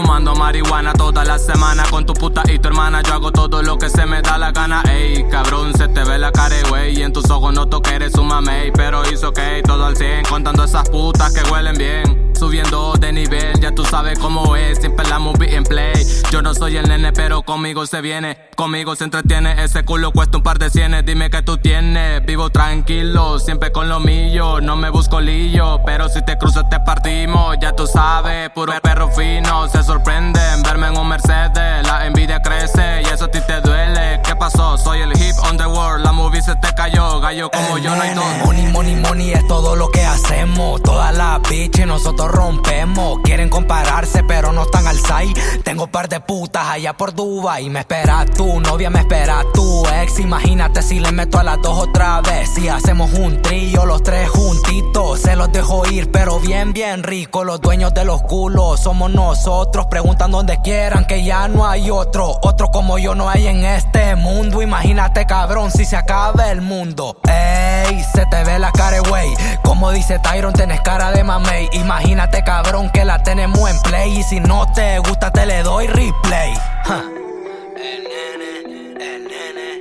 fumando marihuana toda la semana con tu puta y tu hermana. Yo hago todo lo que se me da la gana. Ey, cabrón, se te ve la cara, güey, y en tus ojos noto que eres un mamey. Pero hizo ok, todo al 100, contando esas putas que huelen bien. Subiendo de nivel, ya tú sabes cómo es, siempre la movie en play. Yo no soy el nene, pero conmigo se viene, conmigo se entretiene. Ese culo cuesta un par de cienes, dime que tú tienes. Vivo tranquilo, siempre con lo mío, no me busco lío. Pero si te cruzo te partimos, ya tú sabes, puro perro fino. Se sorprenden verme en un Mercedes, la envidia crece y eso a ti te duele. ¿Qué pasó? Soy el hip on the world, la movie se te cayó, gallo como yo no hay dos. Money, money, money es todo lo que hacemos. Todas las bitches nosotros rompemos. Quieren compararse pero no están al side. Tengo par de putas allá por Dubai. Me esperas tu novia, me esperas tu ex. Imagínate si le meto a las dos otra vez. Si hacemos un trío, los tres juntitos. Se los dejo ir pero bien, bien rico. Los dueños de los culos somos nosotros. Preguntan donde quieran que ya no hay otro. Otro como yo no hay en este mundo. Imagínate cabrón si se acaba el mundo. Ey, se te ve la cara, güey. Como dice Tyron, tenés cara de mamey. Imagínate cabrón que la tenemos en play. Y si no te gusta te le doy replay. El nene.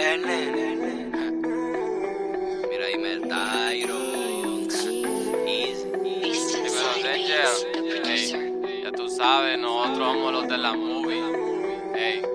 Mira, dime el Tyron. Ey, ya tú sabes, nosotros somos los de la movie. Ey.